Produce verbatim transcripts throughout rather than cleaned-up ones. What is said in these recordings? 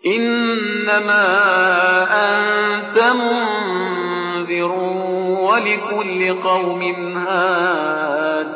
إنما أنت منذر ولكل قوم هاد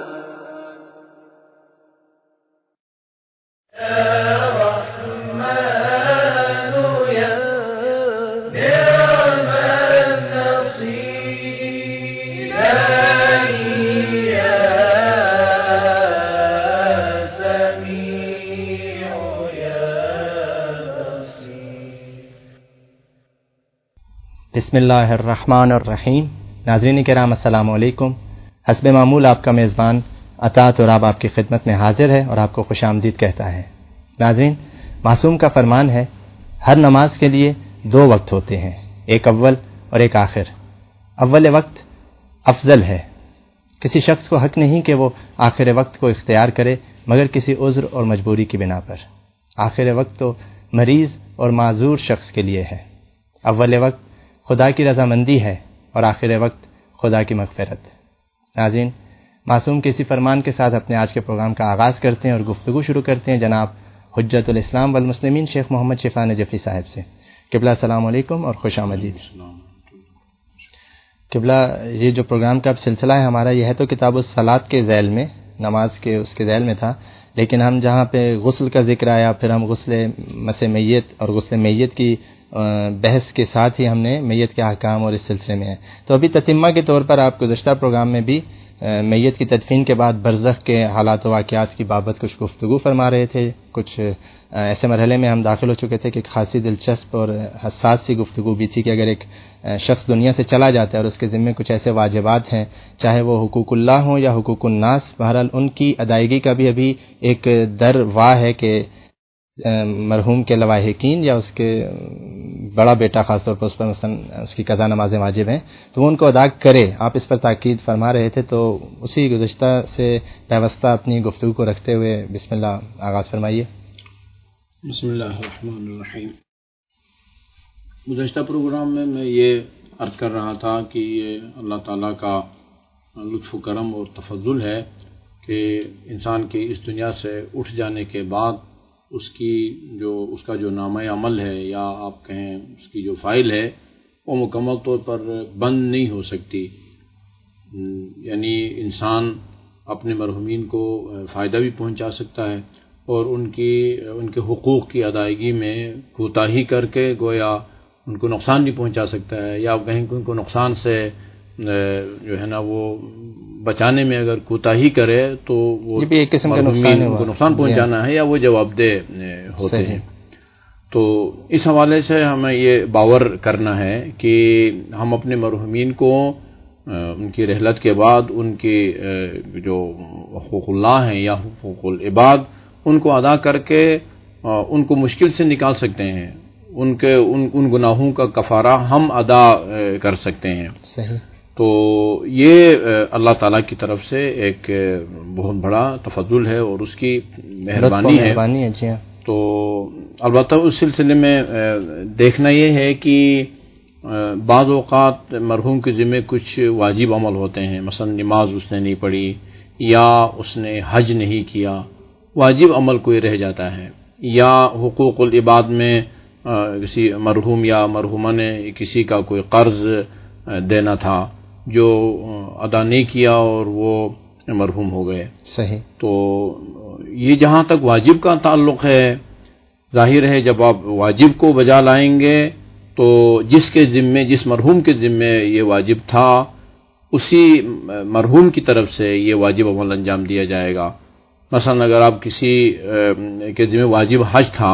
بسم اللہ الرحمن الرحیم۔ ناظرین کرام السلام علیکم۔ حسب معمول آپ کا میزبان عطا تراب آپ کی خدمت میں حاضر ہے اور آپ کو خوش آمدید کہتا ہے۔ ناظرین، معصوم کا فرمان ہے ہر نماز کے لیے دو وقت ہوتے ہیں، ایک اول اور ایک آخر۔ اول وقت افضل ہے، کسی شخص کو حق نہیں کہ وہ آخر وقت کو اختیار کرے مگر کسی عذر اور مجبوری کی بنا پر۔ آخر وقت تو مریض اور معذور شخص کے لیے ہے۔ اول وقت خدا کی رضامندی ہے اور آخر وقت خدا کی مغفرت۔ ناظرین، معصوم کے اسی فرمان کے ساتھ اپنے آج کے پروگرام کا آغاز کرتے ہیں اور گفتگو شروع کرتے ہیں جناب حجت الاسلام والمسلمین شیخ محمد شفا نجفی صاحب سے۔ قبلہ السلام علیکم اور خوش آمدید۔ قبلہ، یہ جو پروگرام کا سلسلہ ہے ہمارا، یہ ہے تو کتاب الصلاۃ کے ذیل میں، نماز کے اس کے ذیل میں تھا، لیکن ہم جہاں پہ غسل کا ذکر آیا، پھر ہم غسل مس میت اور غسل میت کی بحث کے ساتھ ہی ہم نے میت کے احکام اور اس سلسلے میں ہے۔ تو ابھی تتمہ کے طور پر آپ گزشتہ پروگرام میں بھی میت کی تدفین کے بعد برزخ کے حالات و واقعات کی بابت کچھ گفتگو فرما رہے تھے۔ کچھ ایسے مرحلے میں ہم داخل ہو چکے تھے کہ خاصی دلچسپ اور حساس سی گفتگو بھی تھی کہ اگر ایک شخص دنیا سے چلا جاتا ہے اور اس کے ذمے کچھ ایسے واجبات ہیں، چاہے وہ حقوق اللہ ہوں یا حقوق الناس، بہرحال ان کی ادائیگی کا بھی ابھی ایک در واہ ہے کہ مرحوم کے لواحقین یا اس کے بڑا بیٹا خاص طور پر اس پر مثلا اس کی قضا نمازیں واجب ہیں تو وہ ان کو ادا کرے۔ آپ اس پر تاکید فرما رہے تھے، تو اسی گزشتہ سے پیوستہ اپنی گفتگو کو رکھتے ہوئے بسم اللہ آغاز فرمائیے۔ بسم اللہ الرحمن الرحیم۔ گزشتہ پروگرام میں میں یہ عرض کر رہا تھا کہ یہ اللہ تعالیٰ کا لطف و کرم اور تفضل ہے کہ انسان کے اس دنیا سے اٹھ جانے کے بعد اس کی جو اس کا جو نامہ عمل ہے یا آپ کہیں اس کی جو فائل ہے وہ مکمل طور پر بند نہیں ہو سکتی، یعنی انسان اپنے مرحومین کو فائدہ بھی پہنچا سکتا ہے اور ان کی ان کے حقوق کی ادائیگی میں کوتاہی کر کے گویا ان کو نقصان بھی پہنچا سکتا ہے، یا کہیں کہ ان کو نقصان سے جو ہے نا وہ بچانے میں اگر کوتاہی کرے تو وہ یہ بھی ایک قسم کا نقصان ہے، ان کو نقصان پہنچانا ہے یا وہ جواب دہ ہوتے ہیں۔ تو اس حوالے سے ہمیں یہ باور کرنا ہے کہ ہم اپنے مرحومین کو ان کی رحلت کے بعد ان کے جو حقوق اللہ ہیں یا حقوق العباد ان کو ادا کر کے ان کو مشکل سے نکال سکتے ہیں، ان کے ان ان گناہوں کا کفارہ ہم ادا کر سکتے ہیں۔ صحیح۔ تو یہ اللہ تعالیٰ کی طرف سے ایک بہت بڑا تفضل ہے اور اس کی مہربانی ہے۔ جی ہاں۔ تو البتہ اس سلسلے میں دیکھنا یہ ہے کہ بعض اوقات مرحوم کے ذمہ کچھ واجب عمل ہوتے ہیں، مثلا نماز اس نے نہیں پڑھی یا اس نے حج نہیں کیا، واجب عمل کوئی رہ جاتا ہے، یا حقوق العباد میں کسی مرحوم یا مرحومہ نے کسی کا کوئی قرض دینا تھا جو ادا نہیں کیا اور وہ مرحوم ہو گئے۔ صحیح۔ تو یہ جہاں تک واجب کا تعلق ہے، ظاہر ہے جب آپ واجب کو بجا لائیں گے تو جس کے ذمے جس مرحوم کے ذمے یہ واجب تھا اسی مرحوم کی طرف سے یہ واجب عمل انجام دیا جائے گا۔ مثلا اگر آپ کسی کے ذمے واجب حج تھا،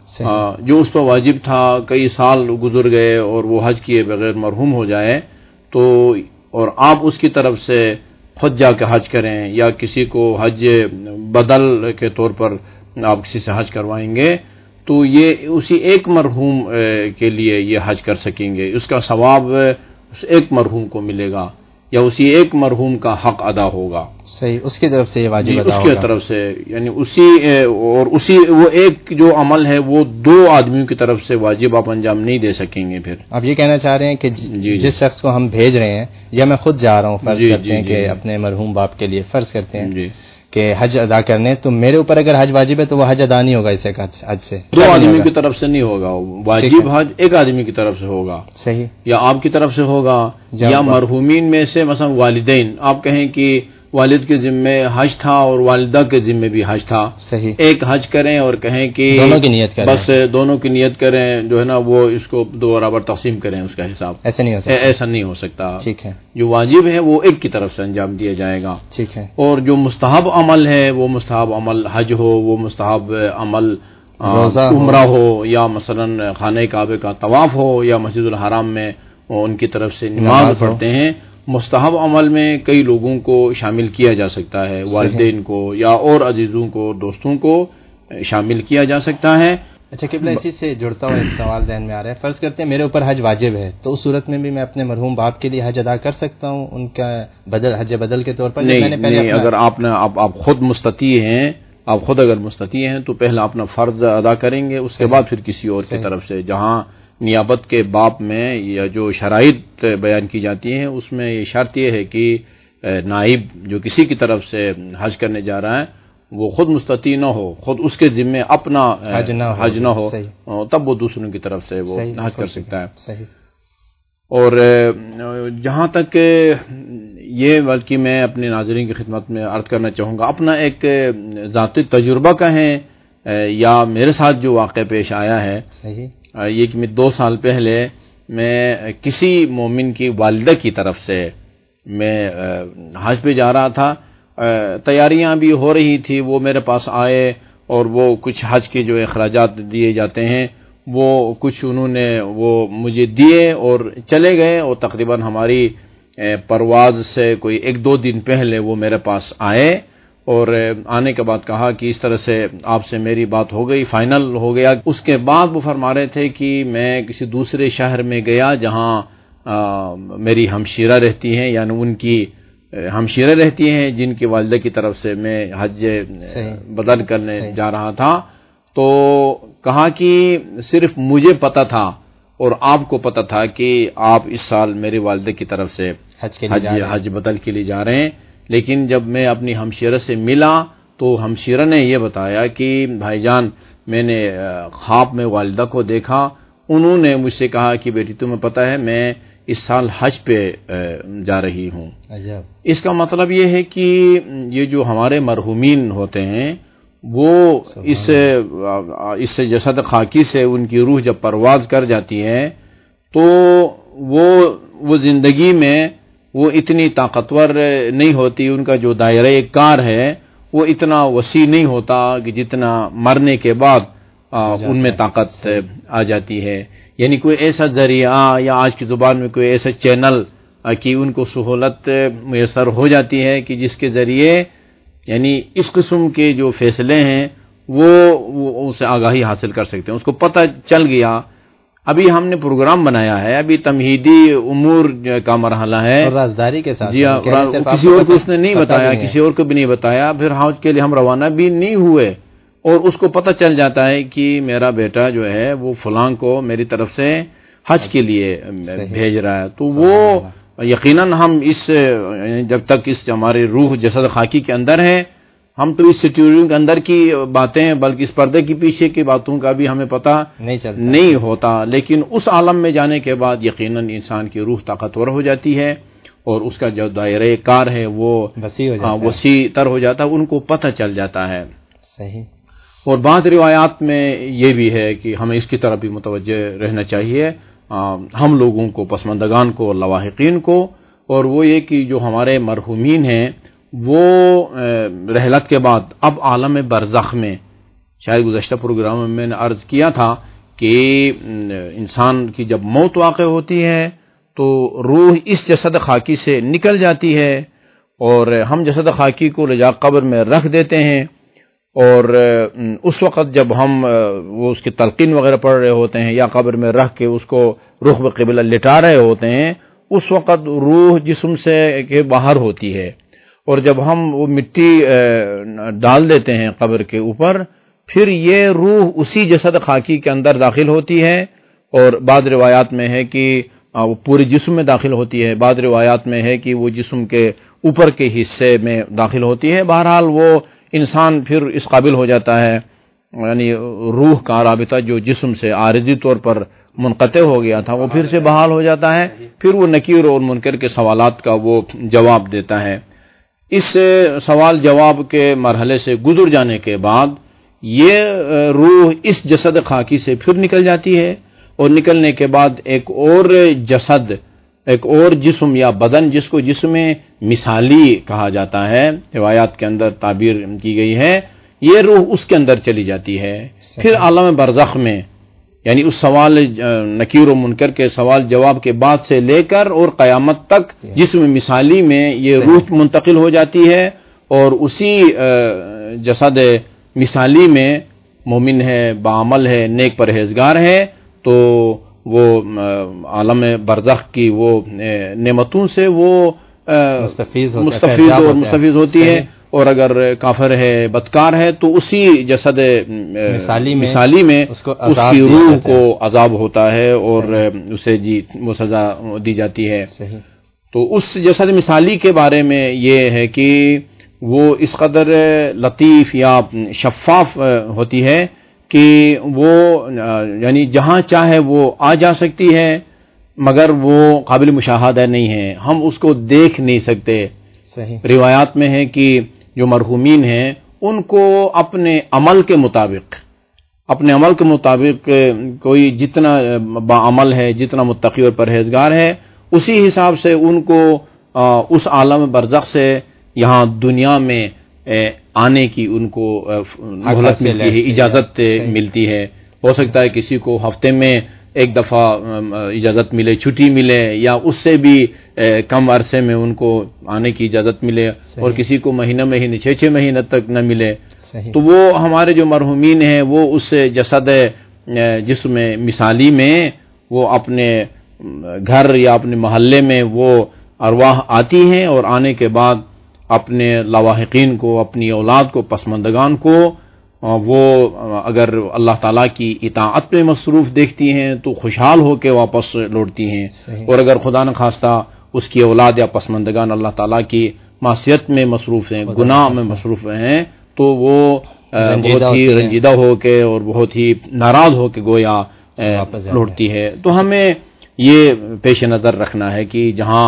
جو اس پر واجب تھا کئی سال گزر گئے اور وہ حج کیے بغیر مرحوم ہو جائے تو اور آپ اس کی طرف سے خود جا کے حج کریں یا کسی کو حج بدل کے طور پر آپ کسی سے حج کروائیں گے تو یہ اسی ایک مرحوم کے لیے یہ حج کر سکیں گے، اس کا ثواب اس ایک مرحوم کو ملے گا یا اسی ایک مرحوم کا حق ادا ہوگا۔ صحیح، اس کی طرف سے یہ واجب جی ادا اس ہوگا، کی طرف سے، یعنی اسی اور اسی وہ ایک جو عمل ہے وہ دو آدمیوں کی طرف سے واجب آپ انجام نہیں دے سکیں گے۔ پھر آپ یہ کہنا چاہ رہے ہیں کہ جی جس شخص کو ہم بھیج رہے ہیں یا میں خود جا رہا ہوں، فرض جی کرتے جی ہیں جی کہ اپنے مرحوم باپ کے لیے فرض کرتے ہیں جی کہ حج ادا کرنے، تو میرے اوپر اگر حج واجب ہے تو وہ حج ادا نہیں ہوگا، اسے حج سے دو آدمی کی طرف سے نہیں ہوگا، واجب حج ایک آدمی کی طرف سے ہوگا، صحیح، یا آپ کی طرف سے ہوگا، یا مرحومین میں سے مثلا والدین، آپ کہیں کہ والد کے ذمے حج تھا اور والدہ کے ذمے بھی حج تھا، صحیح، ایک حج کریں اور کہیں کہ دونوں کی نیت کریں، بس دونوں کی نیت کریں، جو ہے نا وہ اس کو دو برابر تقسیم کریں، اس کا حساب ایسا نہیں ہو سکتا، ایسا نہیں ہو سکتا، ٹھیک ہے، جو واجب ہے وہ ایک کی طرف سے انجام دیا جائے گا، ٹھیک ہے، اور جو مستحب عمل ہے وہ مستحب عمل حج ہو، وہ مستحب عمل عمرہ ہو، یا مثلا خانہ کعبہ کا طواف ہو، یا مسجد الحرام میں ان کی طرف سے نماز پڑھتے ہیں، مستحب عمل میں کئی لوگوں کو شامل کیا جا سکتا ہے، والدین کو یا اور عزیزوں کو، دوستوں کو شامل کیا جا سکتا ہے۔ اچھا قبلہ، اسی سے جڑتا ہوا ایک سوال ذہن میں آ رہا ہے، فرض کرتے ہیں میرے اوپر حج واجب ہے، تو اس صورت میں بھی میں اپنے مرحوم باپ کے لیے حج ادا کر سکتا ہوں ان کا بدل حج بدل کے طور پر؟ نہیں، میں نے پہلے نہیں، اگر آپ نے آپ آپ خود مستطیع ہیں، آپ خود اگر مستطیع ہیں تو پہلا اپنا فرض ادا کریں گے، اس کے بعد پھر کسی اور کی طرف سے، جہاں نیابت کے باب میں یا جو شرائط بیان کی جاتی ہیں اس میں یہ شرط یہ ہے کہ نائب جو کسی کی طرف سے حج کرنے جا رہا ہے وہ خود مستطیع نہ ہو، خود اس کے ذمے اپنا حج نہ ہو، تب وہ دوسروں کی طرف سے وہ حج کر سکتا ہے۔ اور جہاں تک یہ، بلکہ میں اپنے ناظرین کی خدمت میں عرض کرنا چاہوں گا، اپنا ایک ذاتی تجربہ کہیں یا میرے ساتھ جو واقعہ پیش آیا ہے، یہ کہ میں دو سال پہلے میں کسی مومن کی والدہ کی طرف سے میں حج پہ جا رہا تھا، تیاریاں بھی ہو رہی تھی، وہ میرے پاس آئے اور وہ کچھ حج کے جو اخراجات دیے جاتے ہیں وہ کچھ انہوں نے وہ مجھے دیے اور چلے گئے، اور تقریباً ہماری پرواز سے کوئی ایک دو دن پہلے وہ میرے پاس آئے، اور آنے کے بعد کہا کہ اس طرح سے آپ سے میری بات ہو گئی، فائنل ہو گیا۔ اس کے بعد وہ فرما رہے تھے کہ میں کسی دوسرے شہر میں گیا جہاں میری ہمشیرہ رہتی ہیں، یعنی ان کی ہمشیرہ رہتی ہیں جن کی والدہ کی طرف سے میں حج بدل کرنے جا رہا تھا، تو کہا کہ صرف مجھے پتا تھا اور آپ کو پتا تھا کہ آپ اس سال میری والدہ کی طرف سے حج حج بدل کے لیے جا رہے ہیں، لیکن جب میں اپنی ہمشیرہ سے ملا تو ہمشیرہ نے یہ بتایا کہ بھائی جان میں نے خواب میں والدہ کو دیکھا، انہوں نے مجھ سے کہا کہ بیٹی تمہیں پتہ ہے میں اس سال حج پہ جا رہی ہوں۔ اس کا مطلب یہ ہے کہ یہ جو ہمارے مرحومین ہوتے ہیں وہ اس اس جسد خاکی سے ان کی روح جب پرواز کر جاتی ہے تو وہ وہ زندگی میں وہ اتنی طاقتور نہیں ہوتی، ان کا جو دائرہ کار ہے وہ اتنا وسیع نہیں ہوتا کہ جتنا مرنے کے بعد ان میں طاقت آ جاتی ہے، یعنی کوئی ایسا ذریعہ یا آج کی زبان میں کوئی ایسا چینل کہ ان کو سہولت میسر ہو جاتی ہے کہ جس کے ذریعے یعنی اس قسم کے جو فیصلے ہیں وہ اسے آگاہی حاصل کر سکتے ہیں، اس کو پتہ چل گیا۔ ابھی ہم نے پروگرام بنایا ہے، ابھی تمہیدی امور کا مرحلہ ہے، اور رازداری کے ساتھ، جی ہاں، کسی اور کو اس نے نہیں بتایا، کسی اور کو بھی نہیں بتایا، پھر حج کے لیے ہم روانہ بھی نہیں ہوئے، اور اس کو پتہ چل جاتا ہے کہ میرا بیٹا جو ہے وہ فلاں کو میری طرف سے حج کے لیے بھیج رہا ہے، تو وہ یقیناً ہم اس جب تک اس ہماری روح جسد خاکی کے اندر ہے ہم تو اس سٹیڈیو کے اندر کی باتیں بلکہ اس پردے کی پیچھے کی باتوں کا بھی ہمیں پتہ نہیں چلتا نہیں ہوتا، لیکن اس عالم میں جانے کے بعد یقیناً انسان کی روح طاقتور ہو جاتی ہے اور اس کا جو دائرہ کار ہے وہ وسیع ہو جاتا ہے، وسیع تر ہو جاتا ہے، ان کو پتہ چل جاتا ہے۔ صحیح۔ اور بعض روایات میں یہ بھی ہے کہ ہمیں اس کی طرف بھی متوجہ رہنا چاہیے، ہم لوگوں کو، پسماندگان کو، لواحقین کو، اور وہ یہ کہ جو ہمارے مرحومین ہیں وہ رحلت کے بعد اب عالم برزخ میں، شاید گزشتہ پروگرام میں میں نے عرض کیا تھا کہ انسان کی جب موت واقع ہوتی ہے تو روح اس جسد خاکی سے نکل جاتی ہے اور ہم جسد خاکی کو لے جا قبر میں رکھ دیتے ہیں، اور اس وقت جب ہم وہ اس کی تلقین وغیرہ پڑھ رہے ہوتے ہیں یا قبر میں رکھ کے اس کو رخ بقبلہ لٹا رہے ہوتے ہیں، اس وقت روح جسم سے کے باہر ہوتی ہے، اور جب ہم وہ مٹی ڈال دیتے ہیں قبر کے اوپر پھر یہ روح اسی جسد خاکی کے اندر داخل ہوتی ہے، اور بعض روایات میں ہے کہ وہ پورے جسم میں داخل ہوتی ہے، بعض روایات میں ہے کہ وہ جسم کے اوپر کے حصے میں داخل ہوتی ہے. بہرحال وہ انسان پھر اس قابل ہو جاتا ہے، یعنی روح کا رابطہ جو جسم سے عارضی طور پر منقطع ہو گیا تھا وہ پھر سے بحال ہو جاتا ہے، پھر وہ نکیر اور منکر کے سوالات کا وہ جواب دیتا ہے. اس سوال جواب کے مرحلے سے گزر جانے کے بعد یہ روح اس جسد خاکی سے پھر نکل جاتی ہے، اور نکلنے کے بعد ایک اور جسد، ایک اور جسم یا بدن جس کو جسم مثالی کہا جاتا ہے، روایات کے اندر تعبیر کی گئی ہے، یہ روح اس کے اندر چلی جاتی ہے. پھر عالم برزخ میں، یعنی اس سوال نکیر و منکر کے سوال جواب کے بعد سے لے کر اور قیامت تک جسم مثالی میں یہ روح منتقل ہو جاتی ہے، اور اسی جسد مثالی میں مومن ہے، بعمل ہے، نیک پرہیزگار ہے، تو وہ عالم برزخ کی وہ نعمتوں سے وہ مستفیض اور مستفیض ہوتی ہے. اور اگر کافر ہے، بدکار ہے، تو اسی جسد مثالی میں, مثالی میں اس, اس کی روح کو عذاب ہوتا ہے اور اسے جی وہ سزا دی جاتی ہے. تو اس جسد مثالی کے بارے میں یہ ہے کہ وہ اس قدر لطیف یا شفاف ہوتی ہے کہ وہ یعنی جہاں چاہے وہ آ جا سکتی ہے، مگر وہ قابل مشاہدہ نہیں ہے، ہم اس کو دیکھ نہیں سکتے. صحیح. روایات میں ہے کہ جو مرحومین ہیں ان کو اپنے عمل کے مطابق اپنے عمل کے مطابق کوئی جتنا باعمل ہے، جتنا متقی اور پرہیزگار ہے، اسی حساب سے ان کو اس عالم برزخ سے یہاں دنیا میں آنے کی ان کو مہلت ملتی ہے، اجازت ملتی ہے. ہو سکتا ہے کسی کو ہفتے میں ایک دفعہ اجازت ملے، چھٹی ملے، یا اس سے بھی کم عرصے میں ان کو آنے کی اجازت ملے، اور کسی کو مہینہ مہینے چھ چھ مہینے تک نہ ملے. تو وہ ہمارے جو مرحومین ہیں وہ اس جسد جسم مثالی میں وہ اپنے گھر یا اپنے محلے میں وہ ارواح آتی ہیں، اور آنے کے بعد اپنے لاواحقین کو، اپنی اولاد کو، پسماندگان کو وہ اگر اللہ تعالیٰ کی اطاعت میں مصروف دیکھتی ہیں تو خوشحال ہو کے واپس لوٹتی ہیں. اور اگر خدا نخواستہ اس کی اولاد یا پسماندگان اللہ تعالیٰ کی معصیت میں مصروف ہیں، گناہ میں مصروف ہیں، تو وہ بہت ہی رنجیدہ ہو کے اور بہت ہی ناراض ہو کے گویا لوٹتی ہے. تو ہمیں یہ پیش نظر رکھنا ہے کہ جہاں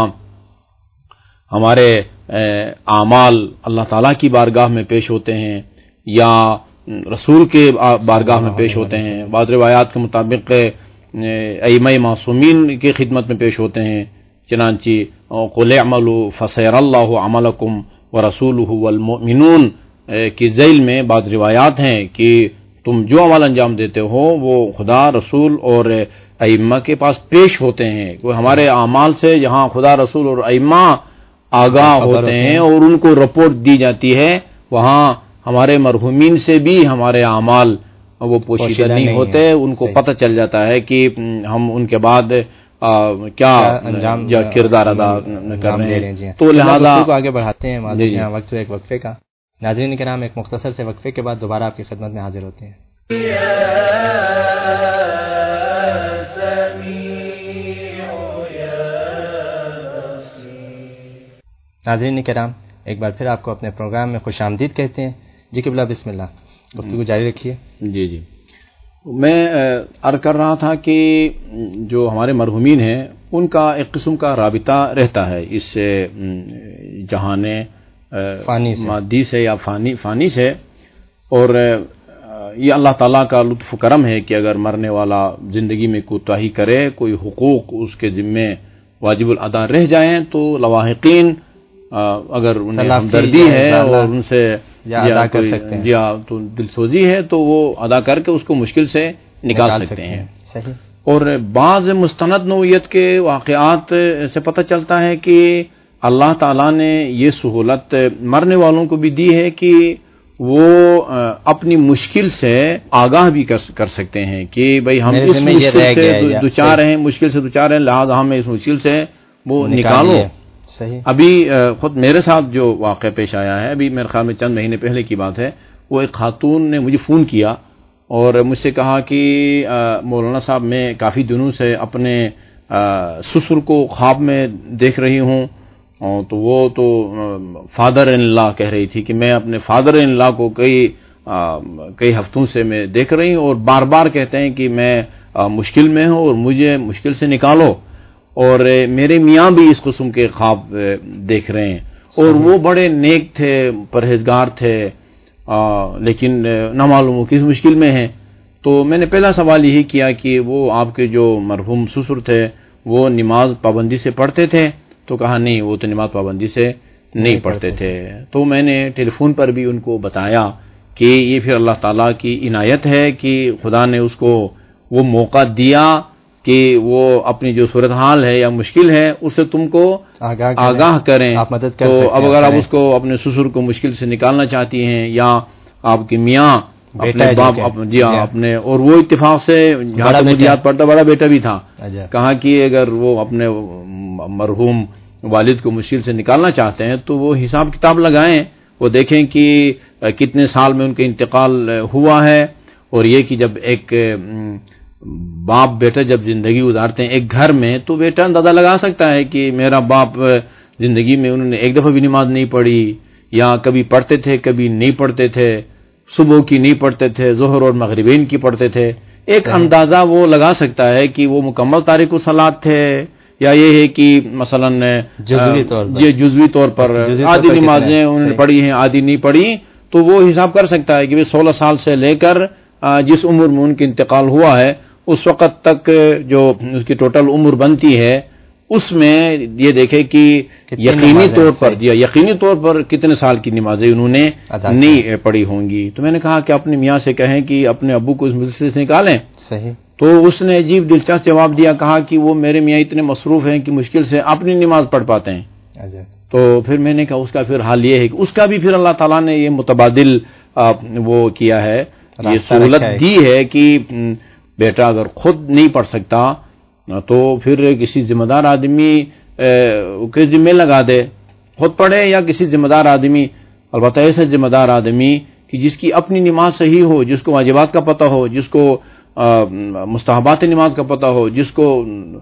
ہمارے اعمال اللہ تعالیٰ کی بارگاہ میں پیش ہوتے ہیں یا رسول کے بارگاہ میں پیش ہوتے ہیں، بعض روایات کے مطابق ائمہ معصومین کی خدمت میں پیش ہوتے ہیں، چنانچہ قل اعملوا فسيرى الله عملكم ورسوله والمؤمنون کی ذیل میں بعض روایات ہیں کہ تم جو عمل انجام دیتے ہو وہ خدا، رسول اور ائمہ کے پاس پیش ہوتے ہیں. وہ ہمارے اعمال سے جہاں خدا، رسول اور ائمہ آگاہ ہوتے ہیں اور ان کو رپورٹ دی جاتی ہے، وہاں ہمارے مرحومین سے بھی ہمارے اعمال وہ پوشیدہ نہیں ہوتے. ان کو پتہ چل جاتا ہے کہ ہم ان کے بعد کیا انجام یا کردار ادا کر رہے ہیں. تو لہذا آگے بڑھاتے ہیں. وقت ایک وقفے کا. ناظرین کرام، ایک مختصر سے وقفے کے بعد دوبارہ آپ کی خدمت میں حاضر ہوتے ہیں. ناظرین کرام، ایک بار پھر آپ کو اپنے پروگرام میں خوش آمدید کہتے ہیں. جی قبلہ بسم اللہ، گفتگو جاری رکھیے. جی جی میں عرض کر رہا تھا کہ جو ہمارے مرحومین ہیں ان کا ایک قسم کا رابطہ رہتا ہے اس سے جہان فانی سے، مادی سے یا فانی فانی سے، اور یہ اللہ تعالیٰ کا لطف و کرم ہے کہ اگر مرنے والا زندگی میں کوتاہی کرے، کوئی حقوق اس کے ذمے واجب الادا رہ جائیں، تو لواحقین اگر انہیں ہمدردی ہے اور ان سے ادا کر سکتے ہیں، یا تو دل سوزی ہے تو وہ ادا کر کے اس کو مشکل سے نکال سکتے ہیں. صحیح. اور بعض مستند نوعیت کے واقعات سے پتہ چلتا ہے کہ اللہ تعالیٰ نے یہ سہولت مرنے والوں کو بھی دی ہے کہ وہ اپنی مشکل سے آگاہ بھی کر سکتے ہیں کہ بھئی ہم اس مشکل سے دوچار ہیں، مشکل سے دوچار ہیں، لہذا ہمیں اس مشکل سے وہ نکالو. صحیح. ابھی خود میرے ساتھ جو واقعہ پیش آیا ہے، ابھی میرے خیال میں چند مہینے پہلے کی بات ہے، وہ ایک خاتون نے مجھے فون کیا اور مجھ سے کہا کہ مولانا صاحب میں کافی دنوں سے اپنے سسر کو خواب میں دیکھ رہی ہوں، تو وہ تو فادر ان لا کہہ رہی تھی کہ میں اپنے فادر ان لا کو کئی کئی ہفتوں سے میں دیکھ رہی ہوں اور بار بار کہتے ہیں کہ میں مشکل میں ہوں اور مجھے مشکل سے نکالو، اور میرے میاں بھی اس قسم کے خواب دیکھ رہے ہیں، اور وہ بڑے نیک تھے، پرہیزگار تھے، لیکن نہ معلوم وہ کس مشکل میں ہیں۔ تو میں نے پہلا سوال یہی کیا کہ وہ آپ کے جو مرحوم سسر تھے وہ نماز پابندی سے پڑھتے تھے؟ تو کہا نہیں، وہ تو نماز پابندی سے نہیں پڑھتے تھے۔ تو میں نے ٹیلی فون پر بھی ان کو بتایا کہ یہ پھر اللہ تعالیٰ کی عنایت ہے کہ خدا نے اس کو وہ موقع دیا کہ وہ اپنی جو صورتحال ہے یا مشکل ہے اس سے تم کو آگاہ, آگاہ کریں۔ آپ مدد کر تو سکتے اب ہیں، اگر آپ اس کو اپنے سسر کو مشکل سے نکالنا چاہتی ہیں، یا آپ کے میاں اپنے باپ جی اپنے، اور وہ اتفاق سے جہاں تک مجھے یاد پڑتا بڑا بیٹا بھی تھا، کہا کہ اگر وہ اپنے مرحوم والد کو مشکل سے نکالنا چاہتے ہیں تو وہ حساب کتاب لگائیں، وہ دیکھیں کہ کتنے سال میں ان کا انتقال ہوا ہے، اور یہ کہ جب ایک باپ بیٹا جب زندگی گزارتے ہیں ایک گھر میں تو بیٹا اندازہ لگا سکتا ہے کہ میرا باپ زندگی میں انہوں نے ایک دفعہ بھی نماز نہیں پڑھی، یا کبھی پڑھتے تھے کبھی نہیں پڑھتے تھے، صبح کی نہیں پڑھتے تھے، ظہر اور مغربین کی پڑھتے تھے، ایک اندازہ وہ لگا سکتا ہے کہ وہ مکمل تارک الصلاۃ تھے، یا یہ ہے کہ مثلا جزوی طور پر یہ جزوی طور پر آدھی نمازیں انہوں نے پڑھی ہیں آدھی نہیں پڑھی، تو وہ حساب کر سکتا ہے کہ وہ سولہ سال سے لے کر جس عمر میں ان کا انتقال ہوا ہے اس وقت تک جو اس کی ٹوٹل عمر بنتی ہے اس میں یہ دیکھے کہ یقینی طور پر یقینی طور پر کتنے سال کی نمازیں انہوں نے نہیں پڑھی ہوں گی۔ تو میں نے کہا کہ اپنے میاں سے کہیں کہ اپنے ابو کو اس مجلس سے نکالیں۔ صحیح۔ تو اس نے عجیب دلچسپ جواب دیا، کہا کہ وہ میرے میاں اتنے مصروف ہیں کہ مشکل سے اپنی نماز پڑھ پاتے ہیں۔ تو پھر میں نے کہا اس کا پھر حال یہ ہے کہ اس کا بھی پھر اللہ تعالیٰ نے یہ متبادل وہ کیا ہے، یہ سہولت دی ہے کہ بیٹا اگر خود نہیں پڑھ سکتا تو پھر کسی ذمہ دار آدمی کے ذمہ لگا دے، خود پڑھے یا کسی ذمہ دار آدمی، البتہ ایسا ذمہ دار آدمی کہ جس کی اپنی نماز صحیح ہو، جس کو واجبات کا پتہ ہو، جس کو مستحبات نماز کا پتہ ہو، جس کو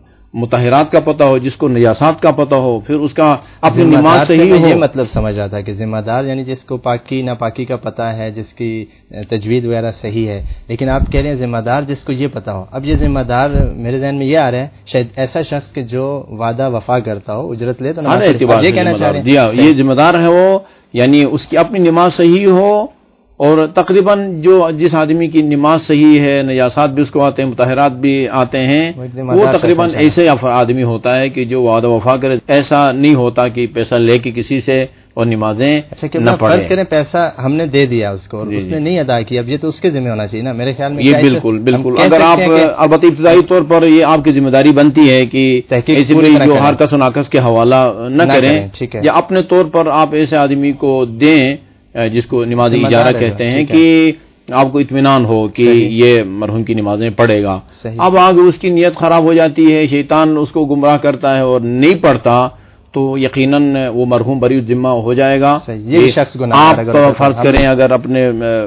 مطہرات کا پتہ ہو، جس کو نجاسات کا پتہ ہو، پھر اس کا اپنی نماز صحیح ہو۔ یہ مطلب سمجھ رہا تھا کہ ذمہ دار یعنی جس کو پاکی ناپاکی کا پتہ ہے، جس کی تجوید وغیرہ صحیح ہے، لیکن آپ کہہ رہے ہیں ذمہ دار جس کو یہ پتہ ہو۔ اب یہ ذمہ دار میرے ذہن میں یہ آ رہا ہے شاید ایسا شخص کہ جو وعدہ وفا کرتا ہو، اجرت لے تو نماز پڑھے، یہ کہنا چاہ رہے ہیں یہ ذمہ دار ہے وہ، یعنی اس کی اپنی نماز صحیح ہو، اور تقریباً جو جس آدمی کی نماز صحیح ہے، نجاسات بھی اس کو آتے ہیں، مطہرات بھی آتے ہیں، وہ تقریباً ایسے آدمی ہوتا ہے کہ جو وعدہ وفا کرے۔ ایسا نہیں ہوتا کہ پیسہ لے کے کسی سے اور نمازیں نہ پڑھے۔ فرض کریں پیسہ ہم نے دے دیا اس کو اور اس نے نہیں ادا کیا، اب یہ تو اس کے ذمہ ہونا چاہیے نا میرے خیال میں۔ یہ بالکل بالکل اگر آپ البتہ ابتدائی طور پر یہ آپ کی ذمہ داری بنتی ہے کہ ایسے جو ہرکس و ناکس کے حوالہ نہ کریں، یا اپنے طور پر آپ ایسے آدمی کو دیں جس کو نمازی اجارہ کہتے ہیں کہ آپ کو اطمینان ہو کہ یہ مرحوم کی نمازیں پڑھے گا۔ اب اگر اس کی نیت خراب ہو جاتی ہے، شیطان اس کو گمراہ کرتا ہے اور نہیں پڑھتا، تو یقیناً وہ مرحوم بری ذمہ ہو جائے گا۔ یہ شخص آپ فرض کریں اگر اپنے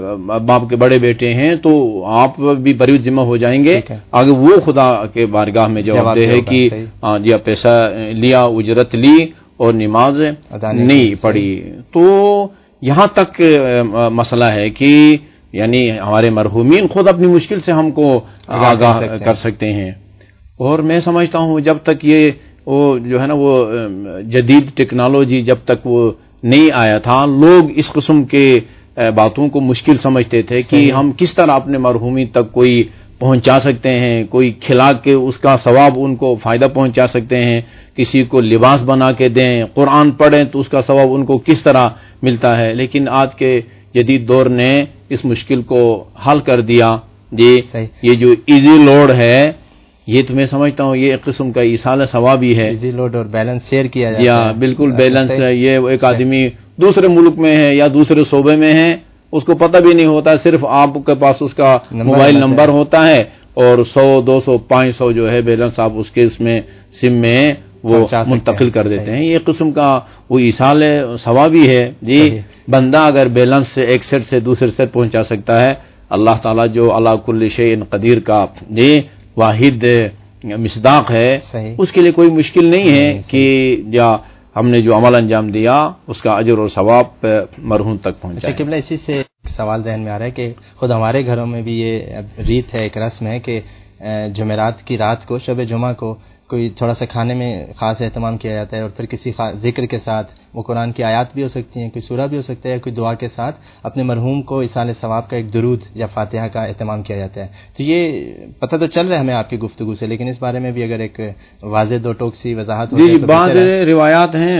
باپ کے بڑے بیٹے ہیں تو آپ بھی بری ذمہ ہو جائیں گے، آگے وہ خدا کے بارگاہ میں جواب دہ ہے کہ جی پیسہ لیا، اجرت لی اور نماز نہیں پڑھی۔ تو یہاں تک مسئلہ ہے کہ یعنی ہمارے مرحومین خود اپنی مشکل سے ہم کو آگاہ کر سکتے ہیں، اور میں سمجھتا ہوں جب تک یہ وہ جو ہے نا وہ جدید ٹیکنالوجی جب تک وہ نہیں آیا تھا، لوگ اس قسم کے باتوں کو مشکل سمجھتے تھے کہ ہم کس طرح اپنے مرحومین تک کوئی پہنچا سکتے ہیں، کوئی کھلا کے اس کا ثواب ان کو فائدہ پہنچا سکتے ہیں، کسی کو لباس بنا کے دیں، قرآن پڑھیں تو اس کا ثواب ان کو کس طرح ملتا ہے۔ لیکن آج کے جدید دور نے اس مشکل کو حل کر دیا۔ جی یہ جو ایزی لوڈ ہے، یہ تو میں سمجھتا ہوں یہ ایک قسم کا ایصال ثواب ہی ہے۔ ایزی لوڈ اور بیلنس شیئر کیا جاتا ہے۔ یا بالکل بیلنس ہے۔ یہ ایک آدمی دوسرے ملک میں ہے یا دوسرے صوبے میں ہے، اس کو پتہ بھی نہیں ہوتا، صرف آپ کے پاس اس کا موبائل نمبر ہوتا ہے اور سو دو سو پانچ سو جو ہے بیلنس آپ اس کے اس میں سم میں وہ منتقل کر دیتے ہیں۔ یہ قسم کا وہ ایصال ثوابی ہے۔ جی بندہ اگر بیلنس سے ایک سیٹ سے دوسرے سیٹ پہنچا سکتا ہے، اللہ تعالیٰ جو علی کل شیء قدیر کا جی واحد مصداق ہے صحیح. اس کے لیے کوئی مشکل نہیں ہے کہ یا ہم نے جو عمل انجام دیا اس کا اجر اور ثواب مرحوم تک پہنچائے. قبلہ اسی سے ایک سوال ذہن میں آ رہا ہے کہ خود ہمارے گھروں میں بھی یہ ریت ہے، ایک رسم ہے کہ جمعرات کی رات کو، شب جمعہ کو، کوئی تھوڑا سا کھانے میں خاص اہتمام کیا جاتا ہے اور پھر کسی ذکر کے ساتھ، وہ قرآن کی آیات بھی ہو سکتی ہیں، کوئی سورہ بھی ہو سکتا ہے، کوئی دعا کے ساتھ اپنے مرحوم کو ایصال ثواب کا ایک درود یا فاتحہ کا اہتمام کیا جاتا ہے. تو یہ پتہ تو چل رہا ہے ہمیں آپ کی گفتگو سے، لیکن اس بارے میں بھی اگر ایک واضح دو ٹوک سی وضاحت ہو جی بعض روایات ہیں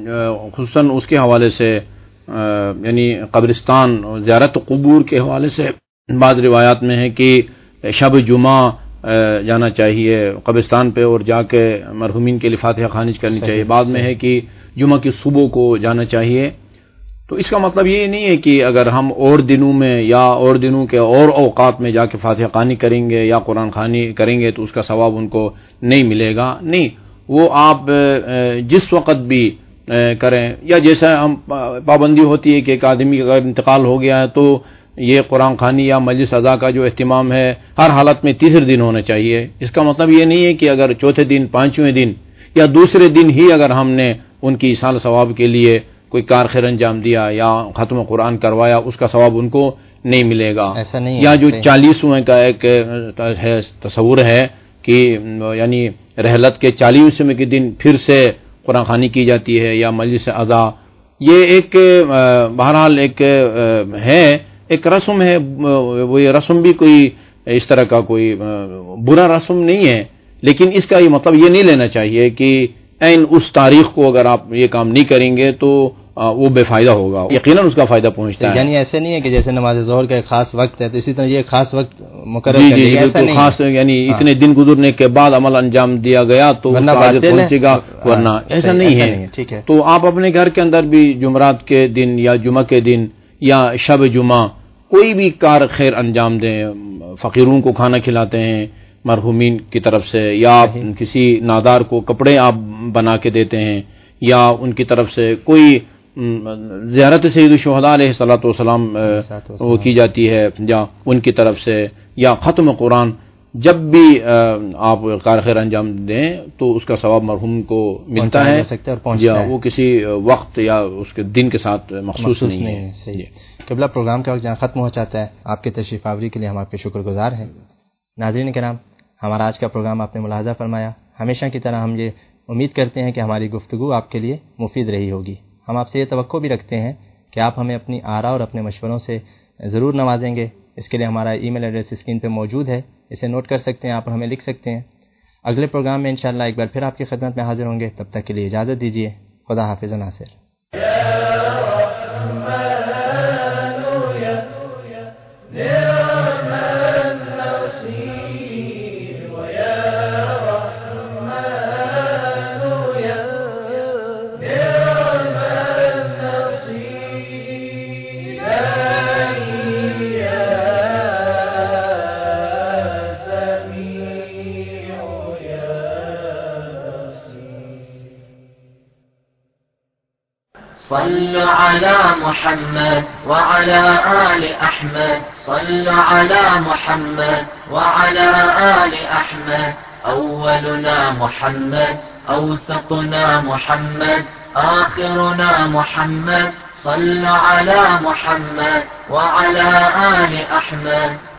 خصوصاً اس کے حوالے سے، یعنی قبرستان زیارت قبور کے حوالے سے بعض روایات میں ہے کہ شب جمعہ جانا چاہیے قبرستان پہ اور جا کے مرحومین کے لیے فاتحہ خوانی کرنی چاہیے. بعد میں ہے کہ جمعہ کی صبح کو جانا چاہیے. تو اس کا مطلب یہ نہیں ہے کہ اگر ہم اور دنوں میں یا اور دنوں کے اور اوقات میں جا کے فاتحہ خوانی کریں گے یا قرآن خوانی کریں گے تو اس کا ثواب ان کو نہیں ملے گا. نہیں، وہ آپ جس وقت بھی کریں، یا جیسا ہم پابندی ہوتی ہے کہ ایک آدمی کا اگر انتقال ہو گیا ہے تو یہ قرآن خوانی یا مجلس اذا کا جو اہتمام ہے ہر حالت میں تیسرے دن ہونا چاہیے. اس کا مطلب یہ نہیں ہے کہ اگر چوتھے دن، پانچویں دن یا دوسرے دن ہی اگر ہم نے ان کی ایصال ثواب کے لیے کوئی کار خیر انجام دیا یا ختم قرآن کروایا اس کا ثواب ان کو نہیں ملے گا. ایسا نہیں یا جو چالیسویں کا ایک ہے تصور ہے کہ یعنی رحلت کے چالیسویں کے دن پھر سے قرآن خوانی کی جاتی ہے یا مجلس اذا، یہ ایک بہرحال ایک ہے، ایک رسم ہے. وہ یہ رسم بھی کوئی اس طرح کا کوئی برا رسم نہیں ہے، لیکن اس کا یہ مطلب یہ نہیں لینا چاہیے کہ عین اس تاریخ کو اگر آپ یہ کام نہیں کریں گے تو وہ بے فائدہ ہوگا. یقیناً اس کا فائدہ پہنچتا ہے. یعنی ایسے نہیں ہے کہ جیسے نماز ظہر کا ایک خاص وقت ہے تو اسی طرح یہ خاص وقت مقرر جی کر جی دیا، ایسا نہیں خاص یعنی اتنے دن گزرنے کے بعد عمل انجام دیا گیا تو اس کا اجر پہنچے گا، ورنہ ایسا نہیں ہے. ٹھیک ہے. تو آپ اپنے گھر کے اندر بھی جمعرات کے دن یا جمعہ کے دن یا شب جمعہ کوئی بھی کار خیر انجام دیں، فقیروں کو کھانا کھلاتے ہیں مرحومین کی طرف سے، یا کسی نادار کو کپڑے آپ بنا کے دیتے ہیں، یا ان کی طرف سے کوئی زیارت سید الشہداء علیہ الصلوۃ والسلام وہ کی جاتی ہے یا ان کی طرف سے، یا ختم قرآن، جب بھی آپ کار خیر انجام دیں تو اس کا ثواب مرحوم کو ملتا ہے، یا وہ کسی وقت یا اس کے دن کے ساتھ مخصوص نہیں ہے. صحیح. قبلہ پروگرام کا وقت جہاں ختم ہو جاتا ہے، آپ کے تشریف آوری کے لیے ہم آپ کے شکر گزار ہیں. ناظرین کرام، ہمارا آج کا پروگرام آپ نے ملاحظہ فرمایا. ہمیشہ کی طرح ہم یہ امید کرتے ہیں کہ ہماری گفتگو آپ کے لیے مفید رہی ہوگی. ہم آپ سے یہ توقع بھی رکھتے ہیں کہ آپ ہمیں اپنی آراء اور اپنے مشوروں سے ضرور نوازیں گے. اس کے لیے ہمارا ای میل ایڈریس اسکرین پہ موجود ہے، اسے نوٹ کر سکتے ہیں آپ اور ہمیں لکھ سکتے ہیں. اگلے پروگرام میں انشاءاللہ ایک بار پھر آپ کی خدمت میں حاضر ہوں گے. تب تک کے لیے اجازت دیجیے. خدا حافظ. ناصر. صلوا على محمد وعلى آل أحمد. صلوا على محمد وعلى آل أحمد. أولنا محمد، أوسطنا محمد، آخرنا محمد. صلوا على محمد وعلى آل أحمد.